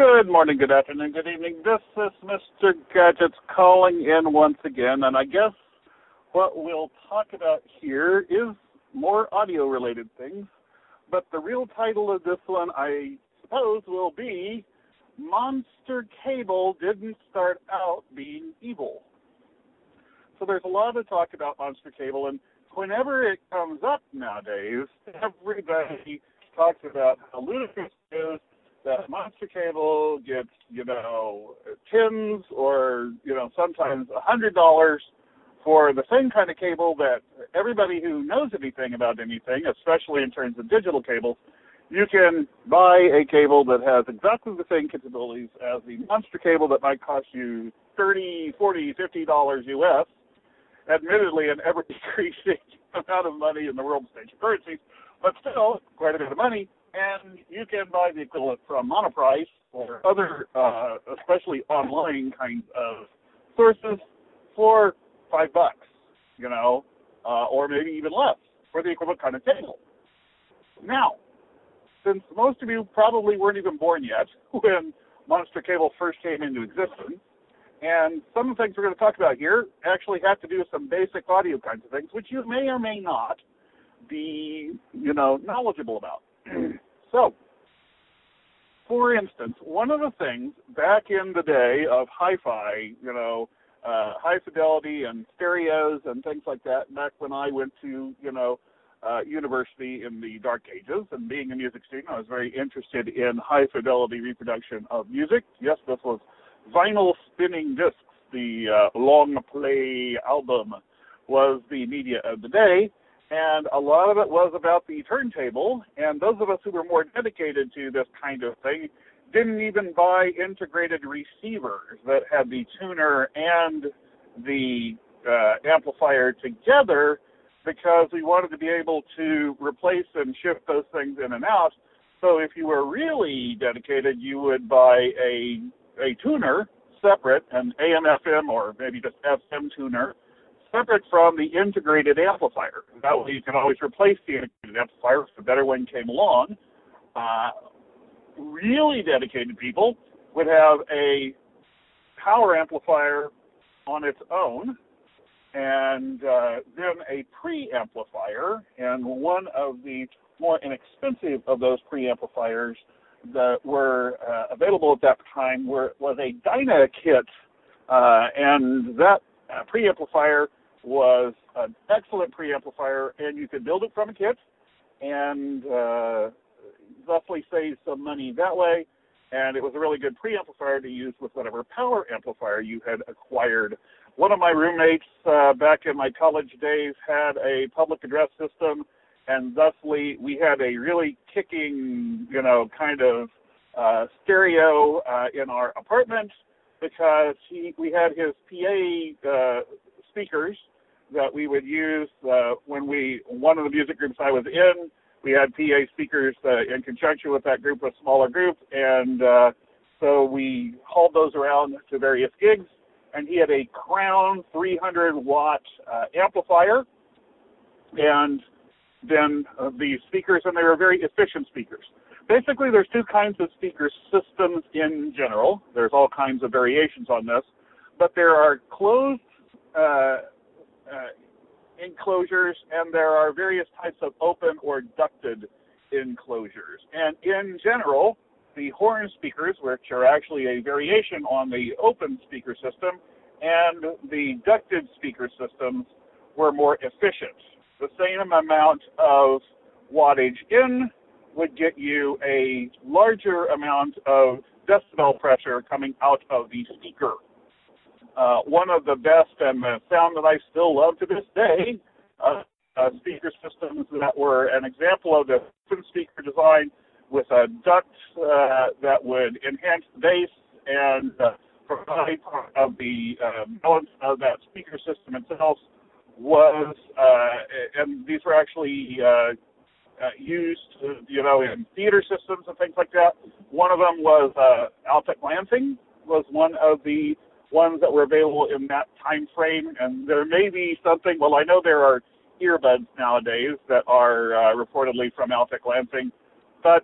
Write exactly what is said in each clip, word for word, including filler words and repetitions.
Good morning, good afternoon, good evening. This is Mister Gadgets calling in once again, and I guess what we'll talk about here is more audio-related things, but the real title of this one, I suppose, will be Monster Cable Didn't Start Out Being Evil. So there's a lot of talk about Monster Cable, and whenever it comes up nowadays, everybody talks about how ludicrous it is that Monster Cable gets, you know, tens or, you know, sometimes a hundred dollars for the same kind of cable that everybody who knows anything about anything, especially in terms of digital cables, you can buy a cable that has exactly the same capabilities as the Monster Cable that might cost you thirty, forty, fifty dollars U S, admittedly an ever-decreasing amount of money in the world stage of currencies, but still quite a bit of money. And you can buy the equivalent from Monoprice or other, uh, especially online kinds of sources for five bucks, you know, uh, or maybe even less for the equivalent kind of cable. Now, since most of you probably weren't even born yet when Monster Cable first came into existence, and some of the things we're going to talk about here actually have to do with some basic audio kinds of things, which you may or may not be, you know, knowledgeable about. So, for instance, one of the things back in the day of hi-fi, you know, uh, high fidelity and stereos and things like that, back when I went to, you know, uh, university in the dark ages, and being a music student, I was very interested in high fidelity reproduction of music. Yes, this was vinyl spinning discs. The uh, long play album was the media of the day. And a lot of it was about the turntable, and those of us who were more dedicated to this kind of thing didn't even buy integrated receivers that had the tuner and the uh, amplifier together because we wanted to be able to replace and shift those things in and out. So if you were really dedicated, you would buy a, a tuner separate, an A M F M or maybe just F M tuner, separate from the integrated amplifier. That way you can always replace the integrated amplifier if a better one came along. Uh, really dedicated people would have a power amplifier on its own and uh, then a preamplifier, and one of the more inexpensive of those preamplifiers that were uh, available at that time were, was a Dynakit, uh, and that uh, preamplifier was an excellent preamplifier, and you could build it from a kit and uh, thusly save some money that way. And it was a really good preamplifier to use with whatever power amplifier you had acquired. One of my roommates uh, back in my college days had a public address system, and thusly we had a really kicking, you know, kind of uh, stereo uh, in our apartment because he, we had his P A uh, speakers that we would use uh, when we, one of the music groups I was in, we had P A speakers uh, in conjunction with that group, a smaller group, and uh, so we hauled those around to various gigs, and he had a Crown three hundred watt uh, amplifier, and then uh, the speakers, and they were very efficient speakers. Basically, there's two kinds of speaker systems in general. There's all kinds of variations on this, but there are closed uh, Uh, enclosures, and there are various types of open or ducted enclosures. And in general, the horn speakers, which are actually a variation on the open speaker system, and the ducted speaker systems were more efficient. The same amount of wattage in would get you a larger amount of decibel pressure coming out of the speaker. Uh, one of the best and the sound that I still love to this day, uh, uh, speaker systems that were an example of the open speaker design with a duct uh, that would enhance the bass and uh, provide part of the uh, balance of that speaker system itself was, uh, and these were actually uh, uh, used, uh, you know, in theater systems and things like that. One of them was uh, Altec Lansing was one of the ones that were available in that time frame, and there may be something, well, I know there are earbuds nowadays that are uh, reportedly from Altec Lansing, but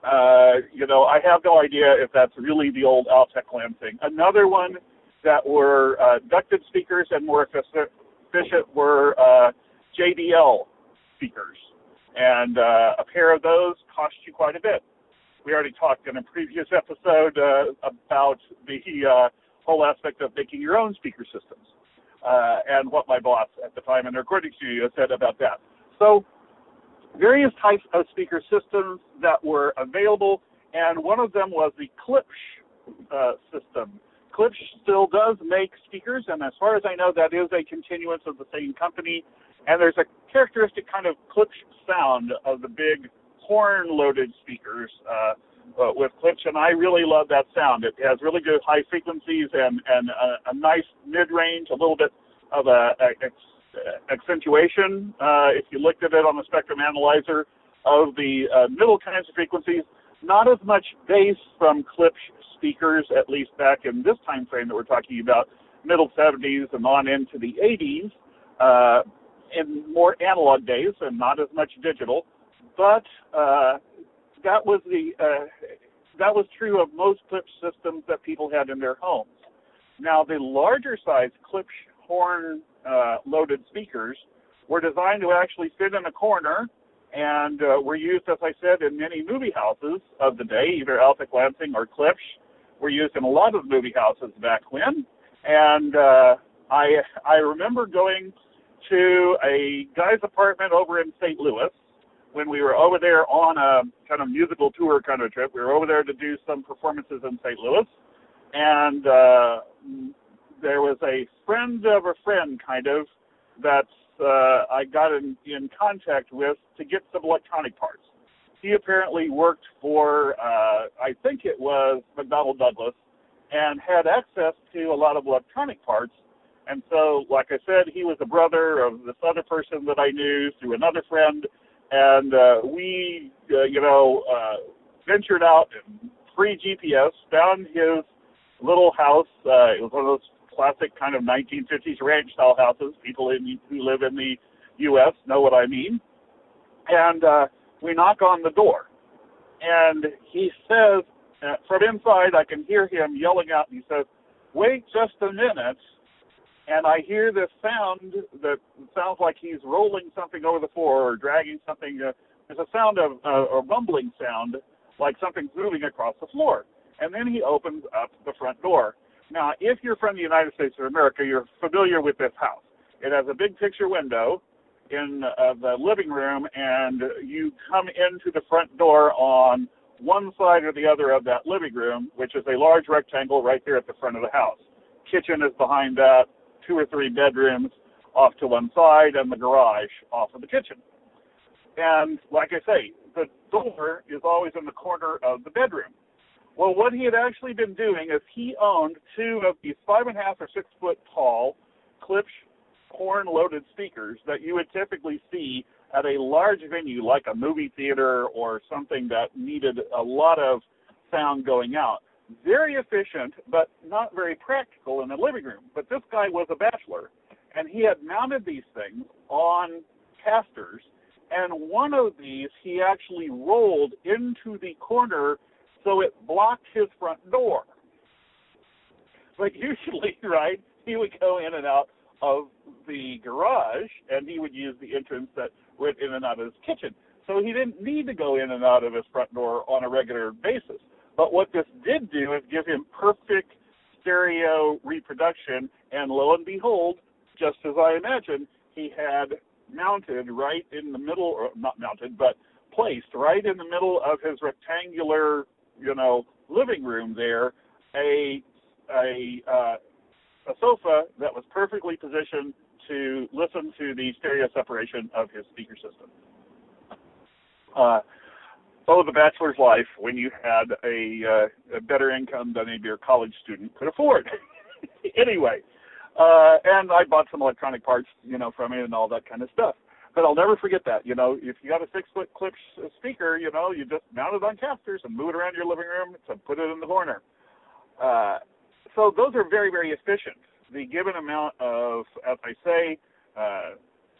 Uh, you know, I have no idea if that's really the old Altec Lansing. Another one that were uh, ducted speakers and more efficient were uh, J B L speakers. And uh, a pair of those cost you quite a bit. We already talked in a previous episode uh, about the uh, whole aspect of making your own speaker systems uh, and what my boss at the time in the recording studio said about that. So various types of speaker systems that were available, and one of them was the Klipsch uh, system. Klipsch still does make speakers, and as far as I know, that is a continuance of the same company. And there's a characteristic kind of Klipsch sound of the big horn-loaded speakers uh, uh, with Klipsch, and I really love that sound. It has really good high frequencies and, and a, a nice mid-range, a little bit of a, a ex, accentuation, uh, if you looked at it on the spectrum analyzer, of the uh, middle kinds of frequencies. Not as much bass from Klipsch speakers, at least back in this time frame that we're talking about, middle seventies and on into the eighties, uh, in more analog days and not as much digital. But uh, that was the uh, that was true of most Klipsch systems that people had in their homes. Now, the larger size Klipsch horn uh, loaded speakers were designed to actually fit in a corner, and uh, were used, as I said, in many movie houses of the day, either Altec Lansing or Klipsch. Were used in a lot of movie houses back when. And uh, I I remember going to a guy's apartment over in Saint Louis when we were over there on a kind of musical tour kind of trip. We were over there to do some performances in Saint Louis, and uh, there was a friend of a friend kind of that uh, I got in, in contact with to get some electronic parts. He apparently worked for, uh, I think it was McDonnell Douglas, and had access to a lot of electronic parts. And so, like I said, he was a brother of this other person that I knew through another friend, and uh, we, uh, you know, uh, ventured out in free G P S, found his little house. Uh, it was one of those classic kind of nineteen fifties ranch-style houses. People in, who live in the U S know what I mean. And uh, we knock on the door, and he says, uh, from inside, I can hear him yelling out, and he says, "Wait just a minute." And I hear this sound that sounds like he's rolling something over the floor or dragging something. Uh, there's a sound of uh, a rumbling sound, like something's moving across the floor. And then he opens up the front door. Now, if you're from the United States of America, you're familiar with this house. It has a big picture window in uh, the living room, and you come into the front door on one side or the other of that living room, which is a large rectangle right there at the front of the house. Kitchen is behind that, two or three bedrooms off to one side, and the garage off of the kitchen. And like I say, the door is always in the corner of the bedroom. Well, what he had actually been doing is he owned two of these five and a half or six foot tall Klipsch horn-loaded speakers that you would typically see at a large venue like a movie theater or something that needed a lot of sound going out. Very efficient, but not very practical in the living room. But this guy was a bachelor, and he had mounted these things on casters, and one of these he actually rolled into the corner so it blocked his front door. But usually, right, he would go in and out of the garage, and he would use the entrance that went in and out of his kitchen. So he didn't need to go in and out of his front door on a regular basis. But what this did do is give him perfect stereo reproduction, and lo and behold, just as I imagined, he had mounted right in the middle, or not mounted, but placed right in the middle of his rectangular, you know, living room there, a a uh, a sofa that was perfectly positioned to listen to the stereo separation of his speaker system. Uh, oh, the bachelor's life when you had a, uh, a better income than maybe your college student could afford. Anyway, uh, and I bought some electronic parts, you know, from it and all that kind of stuff. But I'll never forget that. You know, if you got a six-foot Klipsch speaker, you know, you just mount it on casters and move it around your living room to put it in the corner. Uh, so those are very, very efficient. The given amount of, as I say, uh,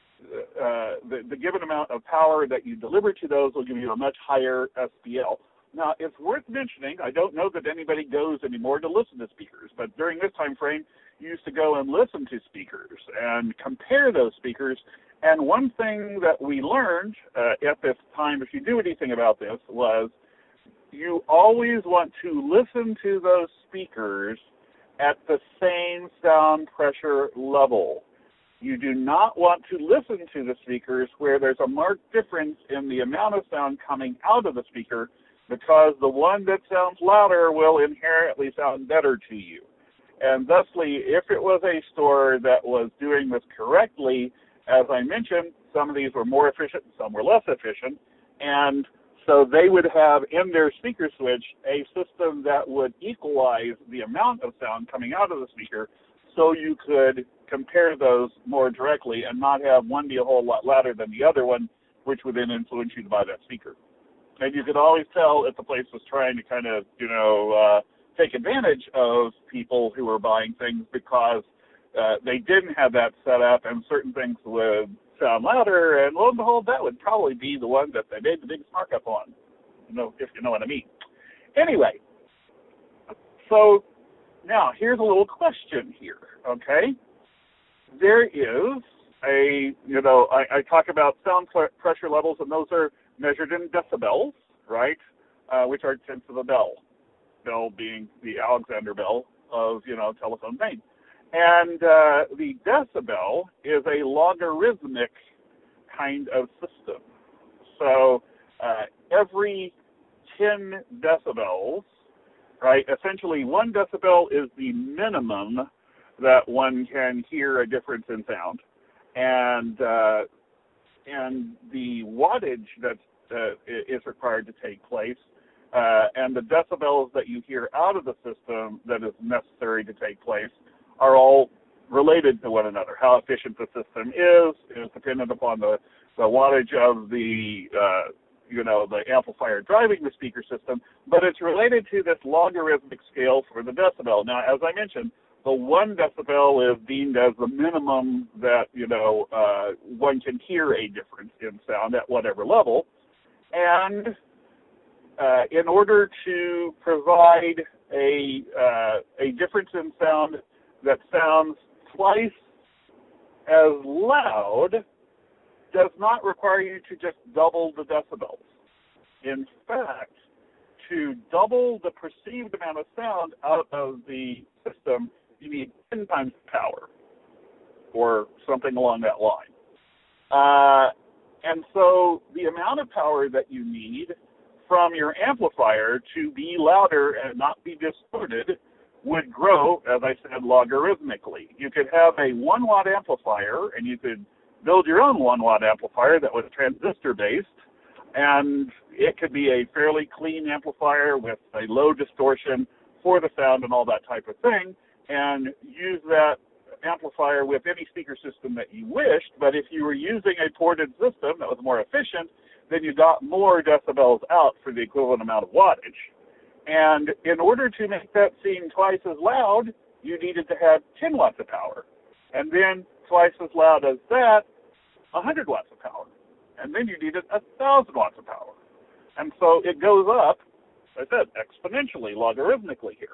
uh, the, the given amount of power that you deliver to those will give you a much higher S P L. Now, it's worth mentioning, I don't know that anybody goes anymore to listen to speakers, but during this time frame, you used to go and listen to speakers and compare those speakers. And one thing that we learned uh, at this time, if you do anything about this, was you always want to listen to those speakers at the same sound pressure level. You do not want to listen to the speakers where there's a marked difference in the amount of sound coming out of the speaker, because the one that sounds louder will inherently sound better to you. And thusly, if it was a store that was doing this correctly, as I mentioned, some of these were more efficient, some were less efficient, and so they would have in their speaker switch a system that would equalize the amount of sound coming out of the speaker, so you could compare those more directly and not have one be a whole lot louder than the other one, which would then influence you to buy that speaker. And you could always tell if the place was trying to kind of, you know, uh, take advantage of people who were buying things, because uh, they didn't have that set up and certain things would sound louder, and lo and behold, that would probably be the one that they made the biggest markup on, you know, if you know what I mean. Anyway, so now here's a little question here, okay? There is a, you know, I, I talk about sound pressure levels, and those are measured in decibels, right, uh, which are tenths of a bell, bell being the Alexander bell of, you know, telephone Maine. And uh, the decibel is a logarithmic kind of system. So uh, every ten decibels, right, essentially one decibel is the minimum that one can hear a difference in sound. And uh, and the wattage that uh, is required to take place, uh, and the decibels that you hear out of the system that is necessary to take place, are all related to one another. How efficient the system is is dependent upon the, the wattage of the, uh, you know, the amplifier driving the speaker system, but it's related to this logarithmic scale for the decibel. Now, as I mentioned, the one decibel is deemed as the minimum that, you know, uh, one can hear a difference in sound at whatever level. And uh, in order to provide a uh, a difference in sound that sounds twice as loud does not require you to just double the decibels. In fact, to double the perceived amount of sound out of the system, you need ten times the power, or something along that line. Uh, and so the amount of power that you need from your amplifier to be louder and not be distorted would grow, as I said, logarithmically. You could have a one watt amplifier, and you could build your own one watt amplifier that was transistor based, and it could be a fairly clean amplifier with a low distortion for the sound and all that type of thing, and use that amplifier with any speaker system that you wished. But if you were using a ported system that was more efficient, then you got more decibels out for the equivalent amount of wattage. And in order to make that seem twice as loud, you needed to have ten watts of power. And then twice as loud as that, one hundred watts of power. And then you needed one thousand watts of power. And so it goes up, as I said, exponentially, logarithmically here.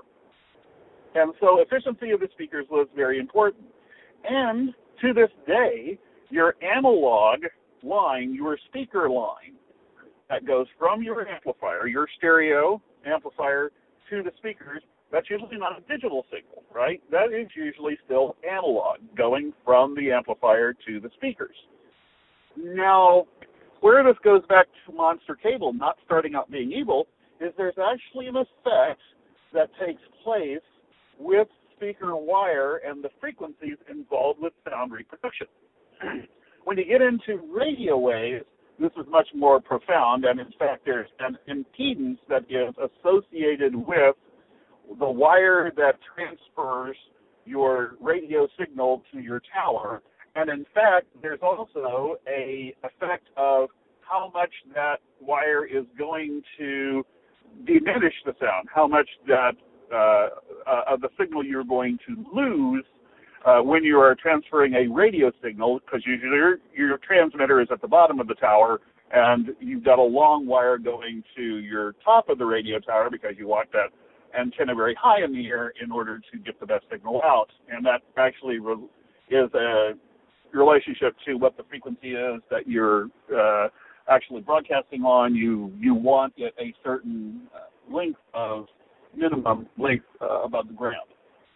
And so efficiency of the speakers was very important. And to this day, your analog line, your speaker line, that goes from your amplifier, your stereo amplifier, to the speakers, that's usually not a digital signal, right? That is usually still analog, going from the amplifier to the speakers. Now, where this goes back to Monster Cable not starting out being evil is there's actually an effect that takes place with speaker wire and the frequencies involved with sound reproduction. When you get into radio waves, this is much more profound, and in fact there's an impedance that is associated with the wire that transfers your radio signal to your tower. And in fact, there's also a effect of how much that wire is going to diminish the sound, how much that uh, uh, of the signal you're going to lose uh, when you are transferring a radio signal, because usually your, your transmitter is at the bottom of the tower and you've got a long wire going to your top of the radio tower because you want that antenna very high in the air in order to get the best signal out. And that actually re- is a relationship to what the frequency is that you're uh, actually broadcasting on. You you want it a certain uh, length of minimum length uh, above the ground.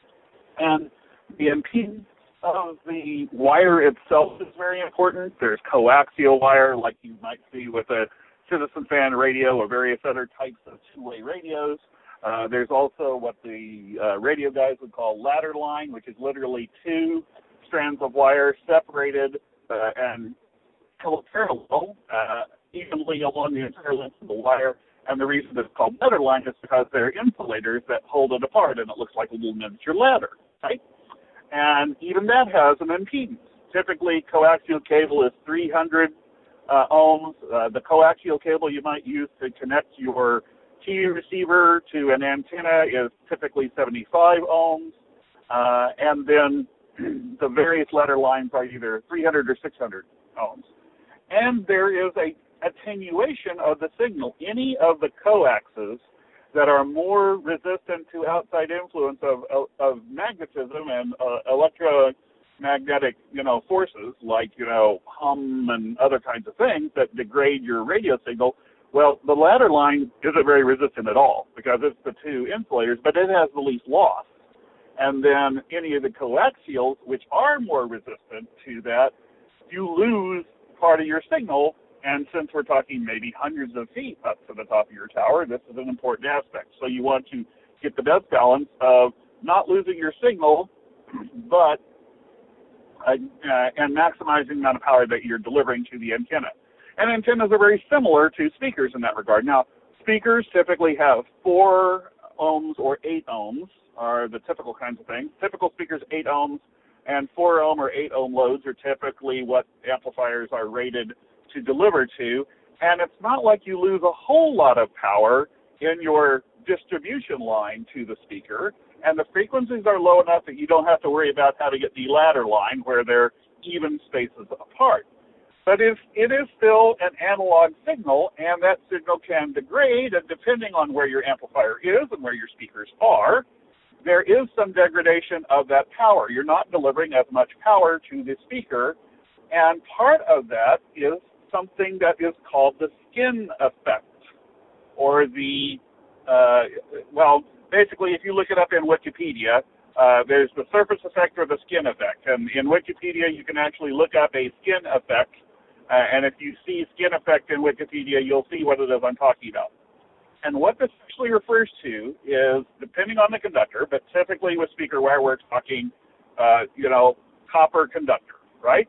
And the impedance of the wire itself is very important. There's coaxial wire, like you might see with a Citizen Fan radio or various other types of two-way radios. Uh, there's also what the uh, radio guys would call ladder line, which is literally two strands of wire separated uh, and parallel uh, evenly along the entire length of the wire. And the reason it's called ladder line is because they're insulators that hold it apart, and it looks like a little miniature ladder, right? And even that has an impedance. Typically, coaxial cable is three hundred uh, ohms. Uh, the coaxial cable you might use to connect your T V receiver to an antenna is typically seventy-five ohms. Uh, and then the various ladder lines are either three hundred or six hundred ohms. And there is a attenuation of the signal. Any of the coaxes that are more resistant to outside influence of, of, of magnetism and uh, electromagnetic, you know, forces like, you know, hum and other kinds of things that degrade your radio signal, well, the ladder line isn't very resistant at all because it's the two insulators, but it has the least loss. And then any of the coaxials, which are more resistant to that, you lose part of your signal. And since we're talking maybe hundreds of feet up to the top of your tower, this is an important aspect. So you want to get the best balance of not losing your signal, but uh, uh, and maximizing the amount of power that you're delivering to the antenna. And antennas are very similar to speakers in that regard. Now, speakers typically have four ohms or eight ohms are the typical kinds of things. Typical speakers, eight ohms, and four ohm or eight ohm loads are typically what amplifiers are rated to deliver to, and it's not like you lose a whole lot of power in your distribution line to the speaker, and the frequencies are low enough that you don't have to worry about how to get the ladder line where they're even spaces apart. But if it is still an analog signal, and that signal can degrade, and depending on where your amplifier is and where your speakers are, there is some degradation of that power. You're not delivering as much power to the speaker, and part of that is something that is called the skin effect, or the, uh, well, basically, if you look it up in Wikipedia, uh, there's the surface effect or the skin effect. And in Wikipedia, you can actually look up a skin effect, uh, and if you see skin effect in Wikipedia, you'll see what it is I'm talking about. And what this actually refers to is, depending on the conductor, but typically with speaker wire, we're talking, uh, you know, copper conductor, right?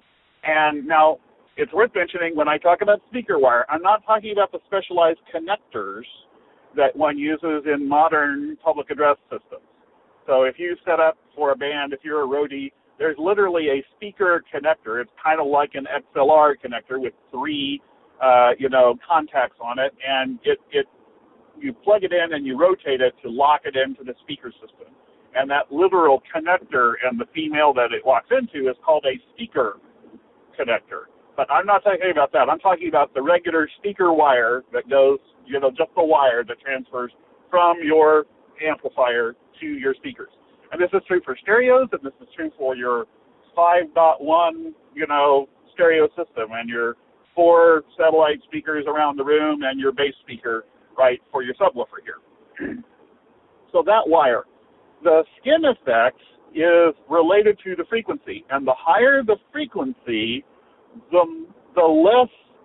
And now, it's worth mentioning when I talk about speaker wire, I'm not talking about the specialized connectors that one uses in modern public address systems. So if you set up for a band, if you're a roadie, there's literally a speaker connector. It's kind of like an X L R connector with three, uh, you know, contacts on it, and it, it you plug it in and you rotate it to lock it into the speaker system. And that literal connector and the female that it locks into is called a speaker connector. But I'm not talking about that. I'm talking about the regular speaker wire that goes, you know, just the wire that transfers from your amplifier to your speakers. And this is true for stereos, and this is true for your five point one, you know, stereo system, and your four satellite speakers around the room, and your bass speaker, right, for your subwoofer here. So that wire, the skin effect is related to the frequency, and the higher the frequency, the, the less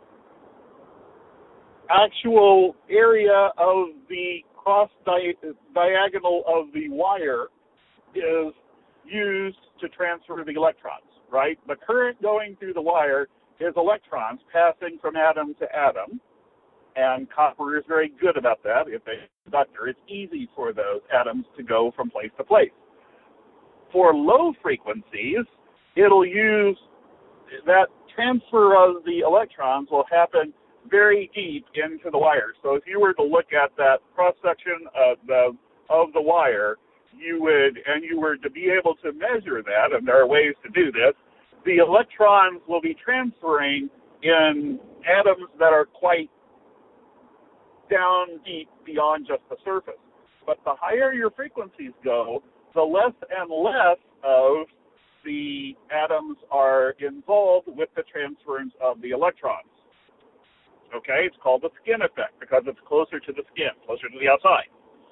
actual area of the cross di- diagonal of the wire is used to transfer the electrons, right? The current going through the wire is electrons passing from atom to atom, and copper is very good about that. If a conductor, it's easy for those atoms to go from place to place. For low frequencies, it'll use that transfer of the electrons will happen very deep into the wire. So if you were to look at that cross-section of the of the wire, you would, and you were to be able to measure that, and there are ways to do this, the electrons will be transferring in atoms that are quite down deep beyond just the surface. But the higher your frequencies go, the less and less of the atoms are involved with the transference of the electrons. Okay, it's called the skin effect because it's closer to the skin, closer to the outside.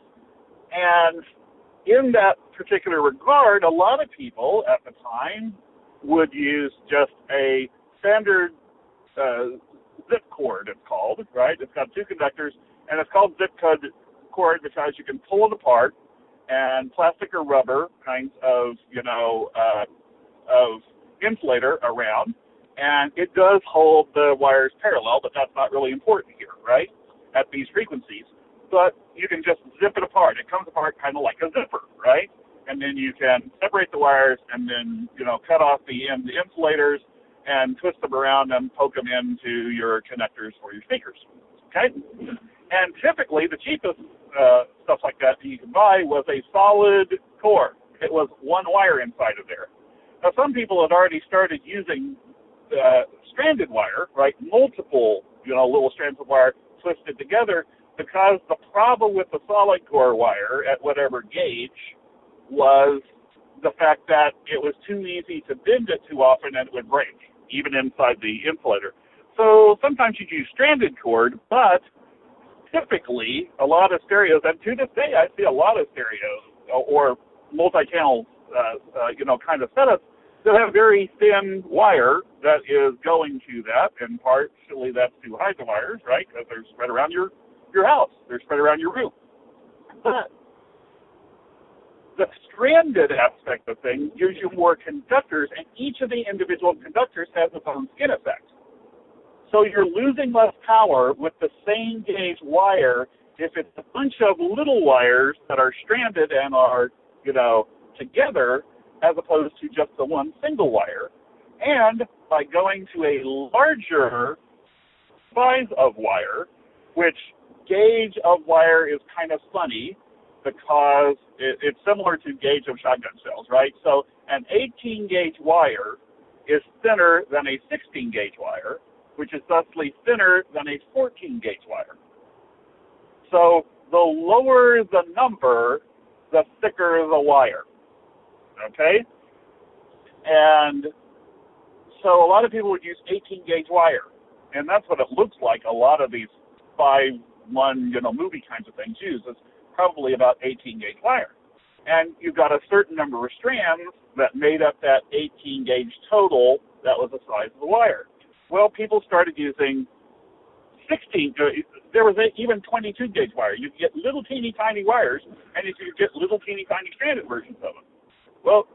And in that particular regard, a lot of people at the time would use just a standard uh, zip cord, it's called, right? It's got two conductors, and it's called zip cord because you can pull it apart, and plastic or rubber kinds of, you know, uh, of insulator around, and it does hold the wires parallel, but that's not really important here, right, at these frequencies. But you can just zip it apart. It comes apart kind of like a zipper, right? And then you can separate the wires and then, you know, cut off the end, the insulators, and twist them around and poke them into your connectors for your speakers, okay? And typically, the cheapest uh, stuff like that that you can buy was a solid core. It was one wire inside of there. Now, some people had already started using uh, stranded wire, right, multiple, you know, little strands of wire twisted together, because the problem with the solid core wire at whatever gauge was the fact that it was too easy to bend it too often and it would break, even inside the insulator. So sometimes you use stranded cord, but typically a lot of stereos, and to this day I see a lot of stereos or multi-channel, uh, uh, you know, kind of setups that have very thin wire that is going to that, and partially that's to hide the wires, right, because they're spread around your your house. They're spread around your room. But the stranded aspect of things gives you more conductors, and each of the individual conductors has its own skin effect. So you're losing less power with the same gauge wire if it's a bunch of little wires that are stranded and are, you know, together, as opposed to just the one single wire. And by going to a larger size of wire, which gauge of wire is kind of funny because it, it's similar to gauge of shotgun shells, right? So an eighteen gauge wire is thinner than a sixteen gauge wire, which is thusly thinner than a fourteen gauge wire. So the lower the number, the thicker the wire, okay? And so a lot of people would use eighteen gauge wire, and that's what it looks like a lot of these five one, you know, movie kinds of things use. It's probably about eighteen gauge wire. And you've got a certain number of strands that made up that eighteen gauge total that was the size of the wire. Well, people started using sixteen, there was even twenty-two gauge wire. You could get little teeny tiny wires, and you could get little teeny tiny stranded versions of them. Well,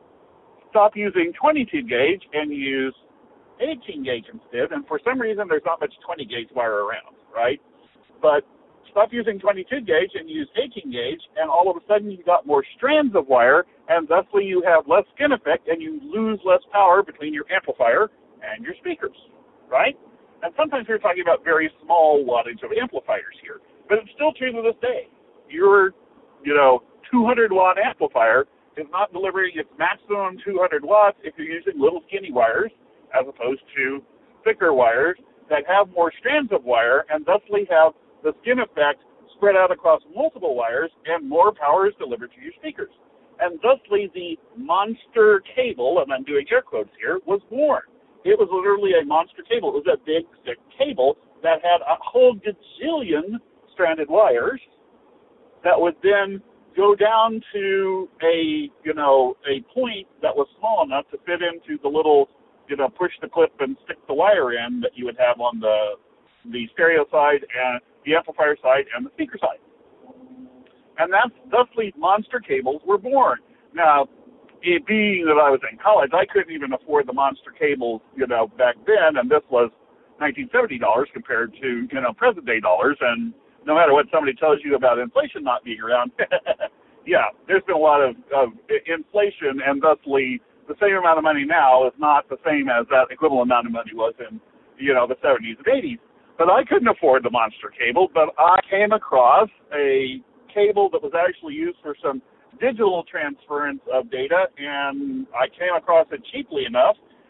stop using twenty-two gauge and use eighteen gauge instead, and for some reason there's not much twenty gauge wire around, right? But stop using twenty-two gauge and use eighteen gauge, and all of a sudden you've got more strands of wire, and thusly you have less skin effect, and you lose less power between your amplifier and your speakers, right? And sometimes we're talking about very small wattage of amplifiers here, but it's still true to this day. Your, you know, two hundred watt amplifier is not delivering its maximum two hundred watts if you're using little skinny wires, as opposed to thicker wires that have more strands of wire and thusly have the skin effect spread out across multiple wires, and more power is delivered to your speakers. And thusly the monster cable, and I'm doing air quotes here, was born. It was literally a monster cable. It was a big, thick cable that had a whole gazillion stranded wires that would then go down to a, you know, a point that was small enough to fit into the little, you know, push the clip and stick the wire in that you would have on the the stereo side and the amplifier side and the speaker side. And that's thusly monster cables were born. Now, it being that I was in college, I couldn't even afford the monster cables, you know, back then, and this was nineteen seventy dollars compared to, you know, present day dollars, and no matter what somebody tells you about inflation not being around, yeah, there's been a lot of, of inflation, and thusly the same amount of money now is not the same as that equivalent amount of money was in, you know, the seventies and eighties. But I couldn't afford the monster cable, but I came across a cable that was actually used for some digital transference of data, and I came across it cheaply enough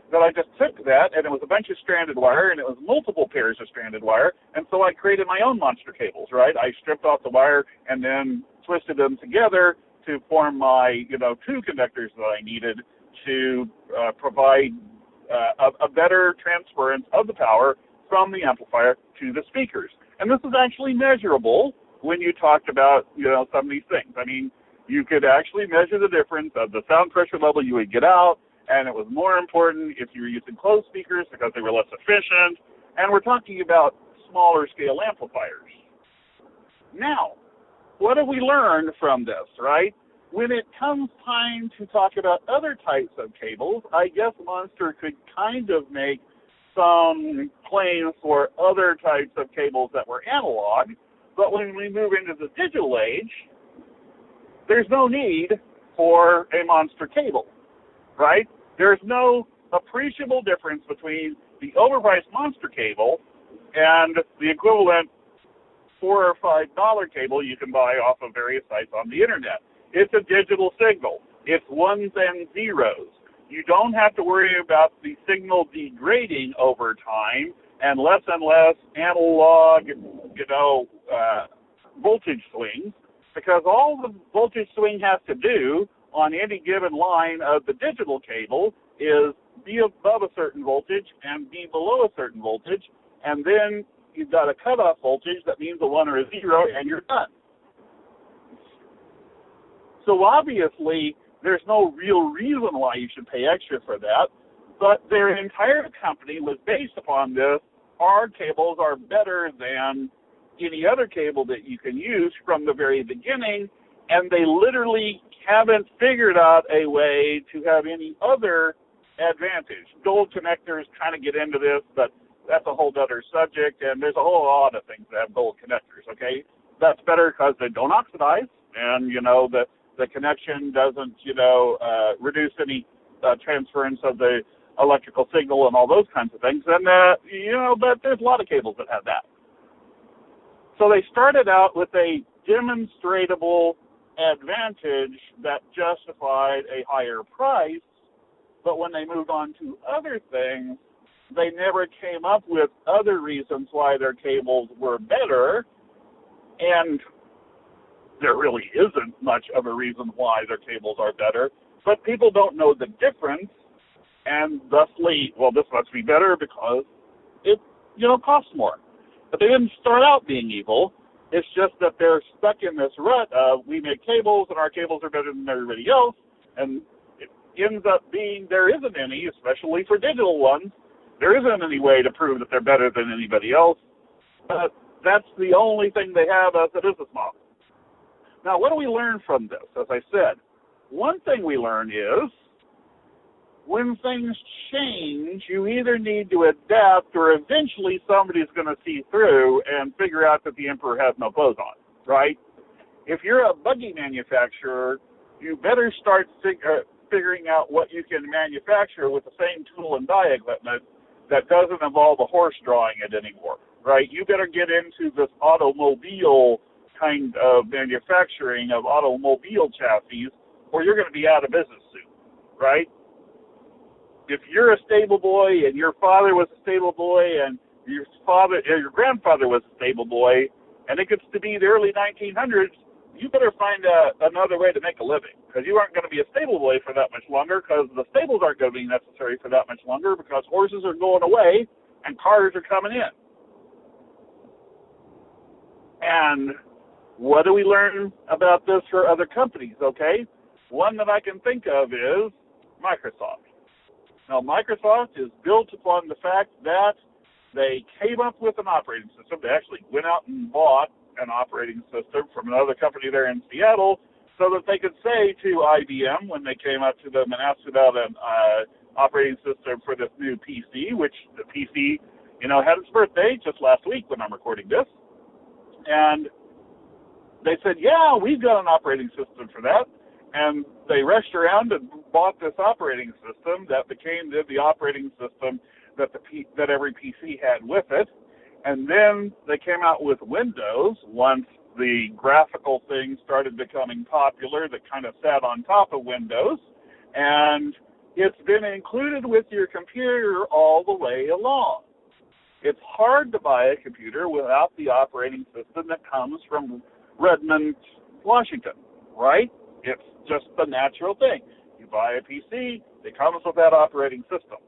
that I just took that, and it was a bunch of stranded wire, and it was multiple pairs of stranded wire, and so I created my own monster cables, right? I stripped off the wire and then twisted them together to form my, you know, two conductors that I needed to uh, provide uh, a, a better transference of the power from the amplifier to the speakers. And this is actually measurable when you talked about, you know, some of these things. I mean, you could actually measure the difference of the sound pressure level you would get out, and it was more important if you were using closed speakers because they were less efficient. And we're talking about smaller scale amplifiers. Now, what have we learned from this, right? When it comes time to talk about other types of cables, I guess Monster could kind of make some claims for other types of cables that were analog, but when we move into the digital age, there's no need for a Monster cable, right? There's no appreciable difference between the overpriced Monster cable and the equivalent four or five dollar cable you can buy off of various sites on the internet. It's a digital signal. It's ones and zeros. You don't have to worry about the signal degrading over time and less and less analog, you know, uh, voltage swings, because all the voltage swing has to do on any given line of the digital cable is be above a certain voltage and be below a certain voltage, and then you've got a cutoff voltage that means a one or a zero, and you're done. So obviously, there's no real reason why you should pay extra for that, but their entire company was based upon this. Our cables are better than any other cable that you can use from the very beginning, and they literally haven't figured out a way to have any other advantage. Gold connectors kind of get into this, but that's a whole other subject, and there's a whole lot of things that have gold connectors, okay? That's better because they don't oxidize, and, you know, the, the connection doesn't, you know, uh, reduce any uh, transference of the electrical signal and all those kinds of things. And, uh, you know, but there's a lot of cables that have that. So they started out with a demonstratable advantage that justified a higher price, but when they moved on to other things, they never came up with other reasons why their cables were better, and there really isn't much of a reason why their cables are better, but people don't know the difference, and thusly, well, this must be better because it, you know, costs more. But they didn't start out being evil. It's just that they're stuck in this rut of we make cables, and our cables are better than everybody else, and it ends up being there isn't any, especially for digital ones. There isn't any way to prove that they're better than anybody else, but that's the only thing they have as a business model. Now, what do we learn from this? As I said, one thing we learn is when things change, you either need to adapt or eventually somebody's going to see through and figure out that the emperor has no clothes on, right? If you're a buggy manufacturer, you better start fig- uh, figuring out what you can manufacture with the same tool and die equipment that doesn't involve a horse drawing it anymore, right? You better get into this automobile kind of manufacturing of automobile chassis, or you're going to be out of business soon, right? If you're a stable boy and your father was a stable boy and your father, or your grandfather was a stable boy, and it gets to be the early nineteen hundreds, you better find a, another way to make a living, because you aren't going to be a stable boy for that much longer, because the stables aren't going to be necessary for that much longer, because horses are going away and cars are coming in. And what do we learn about this for other companies, okay? One that I can think of is Microsoft. Now, Microsoft is built upon the fact that they came up with an operating system. They actually went out and bought an operating system from another company there in Seattle so that they could say to I B M when they came up to them and asked about an uh, operating system for this new P C, which the P C, you know, had its birthday just last week when I'm recording this. And they said, yeah, we've got an operating system for that. And they rushed around and bought this operating system that became the, the operating system that the P, that every P C had with it. And then they came out with Windows once the graphical thing started becoming popular that kind of sat on top of Windows. And It's been included with your computer all the way along. It's hard to buy a computer without the operating system that comes from Redmond, Washington, right? It's just the natural thing. You buy a P C, it comes with that operating system.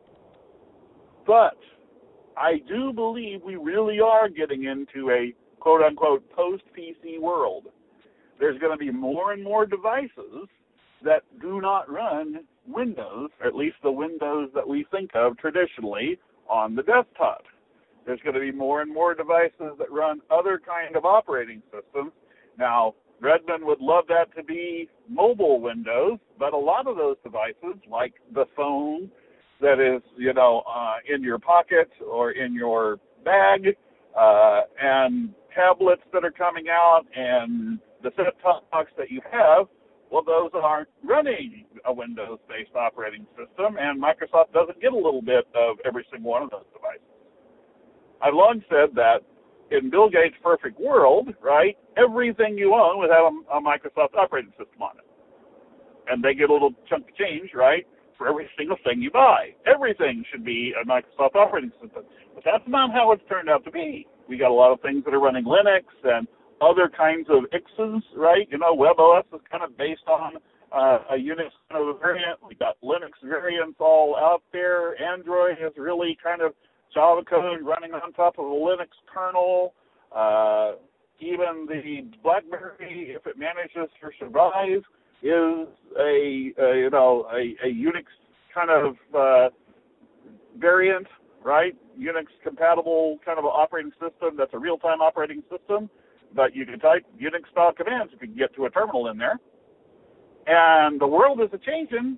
But I do believe we really are getting into a quote-unquote post-P C world. There's going to be more and more devices that do not run Windows, or at least the Windows that we think of traditionally, on the desktop. There's going to be more and more devices that run other kind of operating systems. Now, Redmond would love that to be mobile Windows, but a lot of those devices, like the phone that is, you know, uh, in your pocket or in your bag, uh, and tablets that are coming out, and the set-top box that you have, well, those aren't running a Windows-based operating system, and Microsoft doesn't get a little bit of every single one of those devices. I've long said that in Bill Gates' perfect world, right, everything you own would have a, a Microsoft operating system on it. And they get a little chunk of change, right, for every single thing you buy. Everything should be a Microsoft operating system. But that's not how it's turned out to be. We got a lot of things that are running Linux and other kinds of I X Es, right? You know, WebOS is kind of based on uh, a Unix kind of variant. We got Linux variants all out there. Android is really kind of Java code running on top of a Linux kernel. Uh, even the BlackBerry, if it manages to survive, is a, a you know a, a Unix kind of uh, variant, right? Unix compatible kind of operating system that's a real-time operating system. But you can type Unix style commands if you can get to a terminal in there. And the world is a-changing.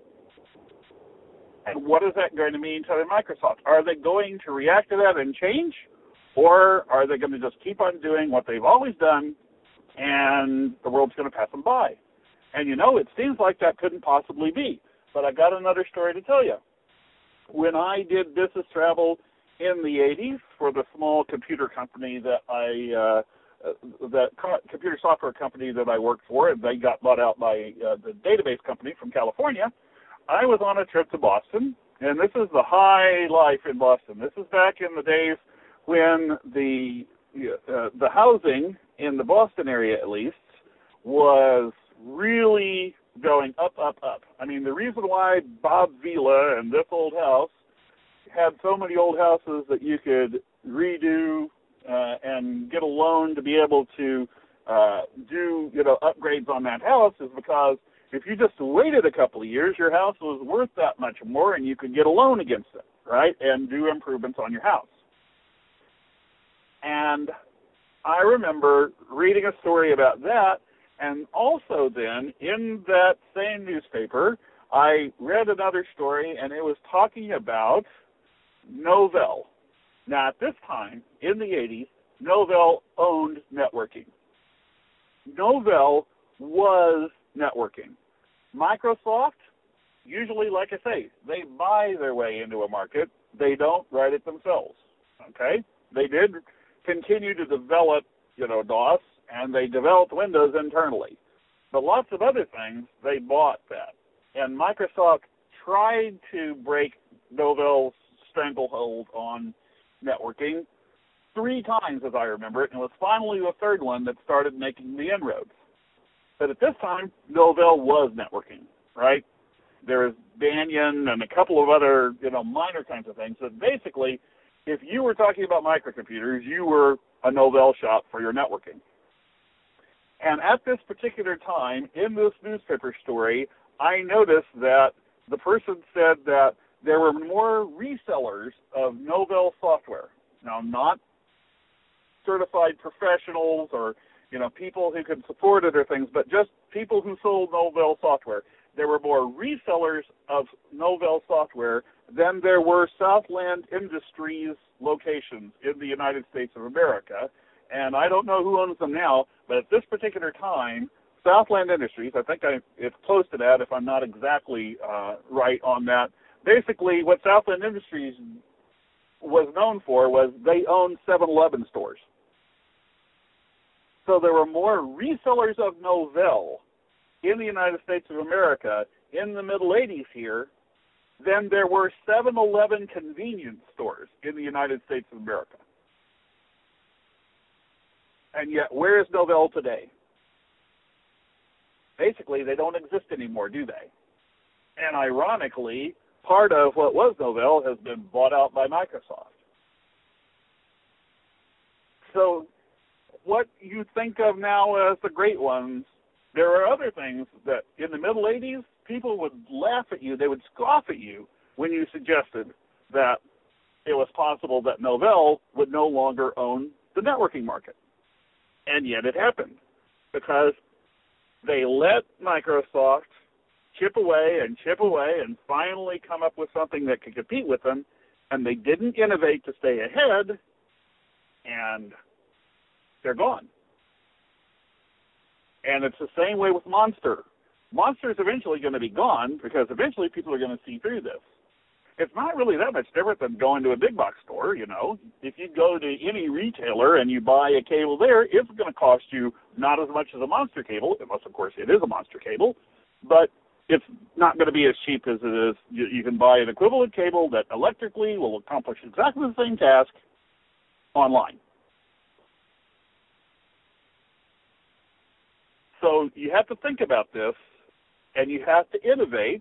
And what is that going to mean to Microsoft? Are they going to react to that and change? Or are they going to just keep on doing what they've always done and the world's going to pass them by? And you know, it seems like that couldn't possibly be. But I got another story to tell you. When I did business travel in the eighties for the small computer company that I... Uh, Uh, that co- computer software company that I worked for, and they got bought out by uh, the database company from California, I was on a trip to Boston, and this is the high life in Boston. This is back in the days when the uh, the housing in the Boston area, at least, was really going up, up, up. I mean, the reason why Bob Vila and this old house had so many old houses that you could redo Uh, and get a loan to be able to uh, do, you know, upgrades on that house is because if you just waited a couple of years, your house was worth that much more, and you could get a loan against it, right, and do improvements on your house. And I remember reading a story about that, and also then in that same newspaper, I read another story, and it was talking about Novell. Now, at this time, in the eighties, Novell owned networking. Novell was networking. Microsoft, usually, like I say, they buy their way into a market. They don't write it themselves, okay? They did continue to develop, you know, DOS, and they developed Windows internally. But lots of other things, they bought that. And Microsoft tried to break Novell's stranglehold on networking three times, as I remember it, and it was finally the third one that started making the inroads. But at this time, Novell was networking, right? There was Banyan and a couple of other, you know, minor kinds of things. But basically, if you were talking about microcomputers, you were a Novell shop for your networking. And at this particular time, in this newspaper story, I noticed that the person said that there were more resellers of Novell software. Now, not certified professionals or, you know, people who could support it or things, but just people who sold Novell software. There were more resellers of Novell software than there were Southland Industries locations in the United States of America. And I don't know who owns them now, but at this particular time, Southland Industries, I think I, it's close to that if I'm not exactly uh, right on that. Basically, what Southland Industries was known for was they owned seven eleven stores. So there were more resellers of Novell in the United States of America in the middle eighties here than there were seven eleven convenience stores in the United States of America. And yet, where is Novell today? Basically, they don't exist anymore, do they? And ironically, part of what was Novell has been bought out by Microsoft. So what you think of now as the great ones, there are other things that in the middle eighties, people would laugh at you, they would scoff at you when you suggested that it was possible that Novell would no longer own the networking market. And yet it happened because they let Microsoft chip away and chip away and finally come up with something that could compete with them, and they didn't innovate to stay ahead, and they're gone. And it's the same way with Monster. Monster is eventually going to be gone because eventually people are going to see through this. It's not really that much different than going to a big box store, you know. If you go to any retailer and you buy a cable there, it's going to cost you not as much as a Monster cable, unless, of course, it is a Monster cable, but it's not going to be as cheap as it is. You, you can buy an equivalent cable that electrically will accomplish exactly the same task online. So you have to think about this, and you have to innovate,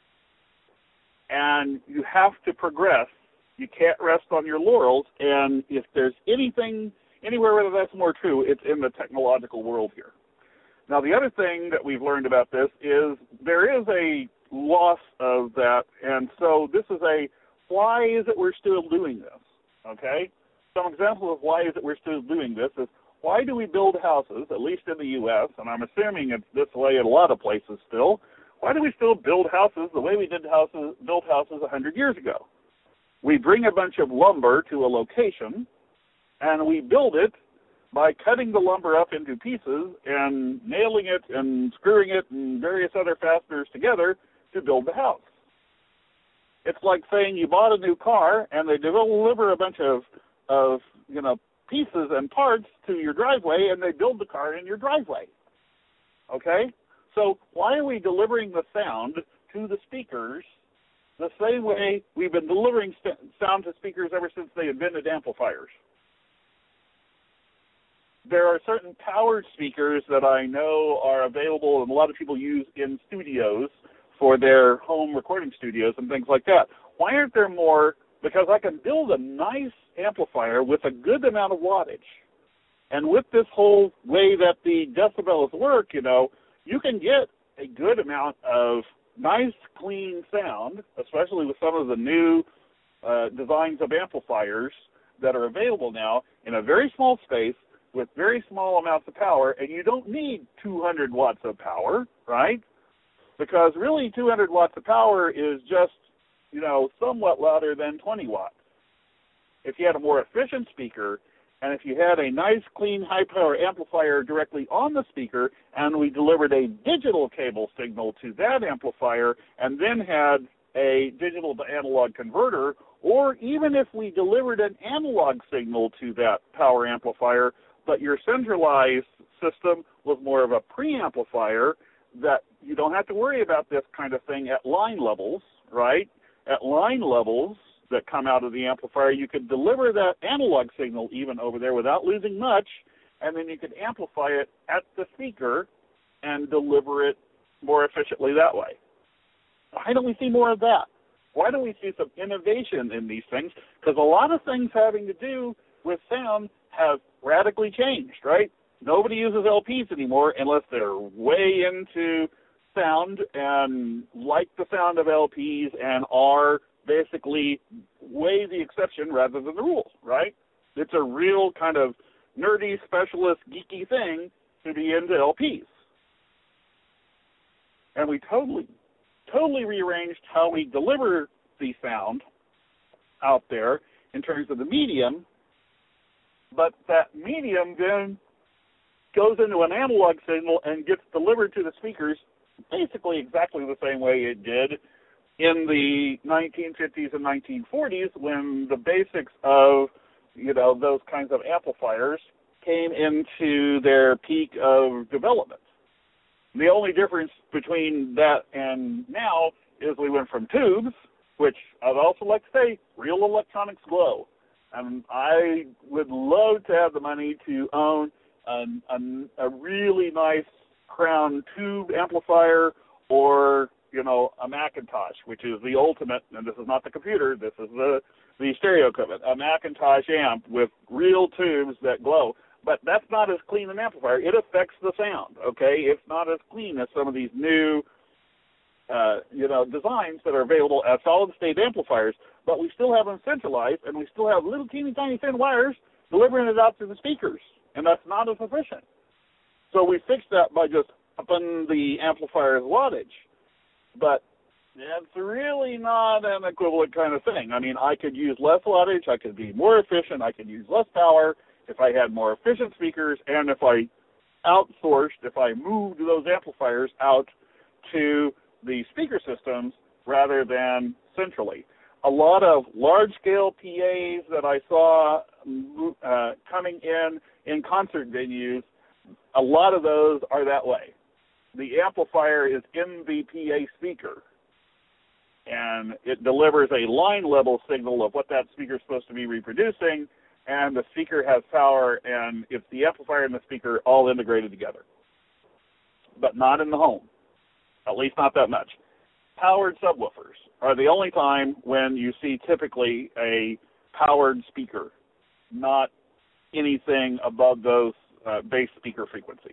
and you have to progress. You can't rest on your laurels, and if there's anything, anywhere where that's more true, it's in the technological world here. Now, the other thing that we've learned about this is there is a loss of that, and so this is a, why is it we're still doing this, okay? Some example of why is it we're still doing this is, why do we build houses, at least in the U S, and I'm assuming it's this way in a lot of places still, why do we still build houses the way we did houses, built houses one hundred years ago? We bring a bunch of lumber to a location, and we build it by cutting the lumber up into pieces and nailing it and screwing it and various other fasteners together to build the house. It's like saying you bought a new car and they deliver a bunch of, of you know, pieces and parts to your driveway and they build the car in your driveway. Okay? So why are we delivering the sound to the speakers the same way we've been delivering st- sound to speakers ever since they invented amplifiers? There are certain powered speakers that I know are available and a lot of people use in studios for their home recording studios and things like that. Why aren't there more? Because I can build a nice amplifier with a good amount of wattage. And with this whole way that the decibels work, you know, you can get a good amount of nice, clean sound, especially with some of the new uh, designs of amplifiers that are available now in a very small space with very small amounts of power, and you don't need two hundred watts of power, right? Because really two hundred watts of power is just, you know, somewhat louder than twenty watts. If you had a more efficient speaker, and if you had a nice, clean, high-power amplifier directly on the speaker, and we delivered a digital cable signal to that amplifier, and then had a digital to analog converter, or even if we delivered an analog signal to that power amplifier, but your centralized system was more of a preamplifier, that you don't have to worry about this kind of thing at line levels, right? At line levels that come out of the amplifier, you could deliver that analog signal even over there without losing much, and then you could amplify it at the speaker and deliver it more efficiently that way. Why don't we see more of that? Why don't we see some innovation in these things? Because a lot of things having to do with sound have radically changed, right? Nobody uses L Ps anymore unless they're way into sound and like the sound of L Ps and are basically way the exception rather than the rule, right? It's a real kind of nerdy, specialist, geeky thing to be into L Ps. And we totally, totally rearranged how we deliver the sound out there in terms of the medium, but that medium then goes into an analog signal and gets delivered to the speakers basically exactly the same way it did in the nineteen fifties and nineteen forties when the basics of, you know, those kinds of amplifiers came into their peak of development. The only difference between that and now is we went from tubes which I'd also like to say, real electronics glow. And I would love to have the money to own an, an, a really nice Crown tube amplifier, or, you know, a Macintosh, which is the ultimate, and this is not the computer, this is the, the stereo equipment, a Macintosh amp with real tubes that glow. But that's not as clean an amplifier. It affects the sound, okay? It's not as clean as some of these new, uh, you know, designs that are available as solid-state amplifiers, but we still have them centralized, and we still have little teeny tiny thin wires delivering it out to the speakers, and that's not as efficient. So we fixed that by just upping the amplifier's wattage, but it's really not an equivalent kind of thing. I mean, I could use less wattage, I could be more efficient, I could use less power if I had more efficient speakers, and if I outsourced, if I moved those amplifiers out to the speaker systems rather than centrally. A lot of large-scale P As that I saw uh, coming in in concert venues, a lot of those are that way. The amplifier is in the P A speaker, and it delivers a line-level signal of what that speaker is supposed to be reproducing, and the speaker has power, and it's the amplifier and the speaker all integrated together. But not in the home, at least not that much. Powered subwoofers are the only time when you see typically a powered speaker, not anything above those uh, base speaker frequencies.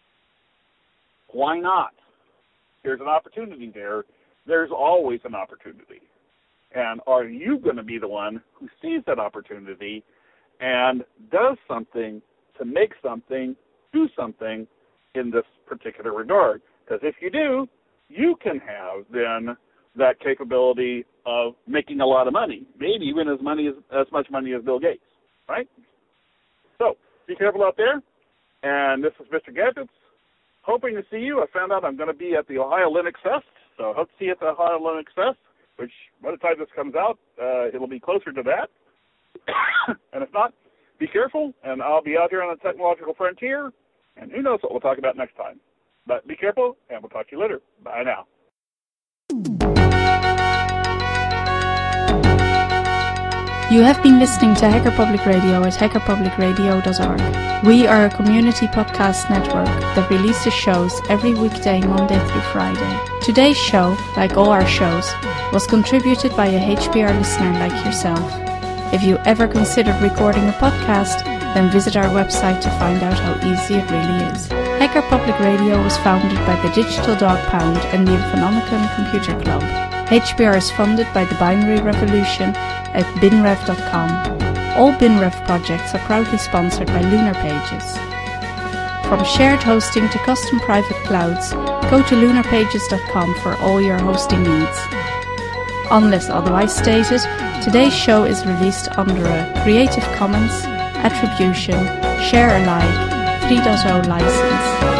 Why not? There's an opportunity there. There's always an opportunity. And are you going to be the one who sees that opportunity and does something to make something, do something in this particular regard? Because if you do, you can have then that capability of making a lot of money, maybe even as money as, as much money as Bill Gates, right? So be careful out there. And this is Mister Gadgets. Hoping to see you. I found out I'm going to be at the Ohio Linux Fest, so I hope to see you at the Ohio Linux Fest, which by the time this comes out, uh, it'll be closer to that. And if not, be careful, and I'll be out here on the technological frontier, and who knows what we'll talk about next time. But be careful, and we'll talk to you later. Bye now. You have been listening to Hacker Public Radio at hacker public radio dot org. We are a community podcast network that releases shows every weekday, Monday through Friday. Today's show, like all our shows, was contributed by a H P R listener like yourself. If you ever considered recording a podcast, then visit our website to find out how easy it really is. Hacker Public Radio was founded by the Digital Dog Pound and the Infonomicon Computer Club. H P R is funded by the Binary Revolution at binrev dot com. All BinRev projects are proudly sponsored by Lunar Pages. From shared hosting to custom private clouds, go to lunar pages dot com for all your hosting needs. Unless otherwise stated, today's show is released under a Creative Commons Attribution Share Alike three point oh license.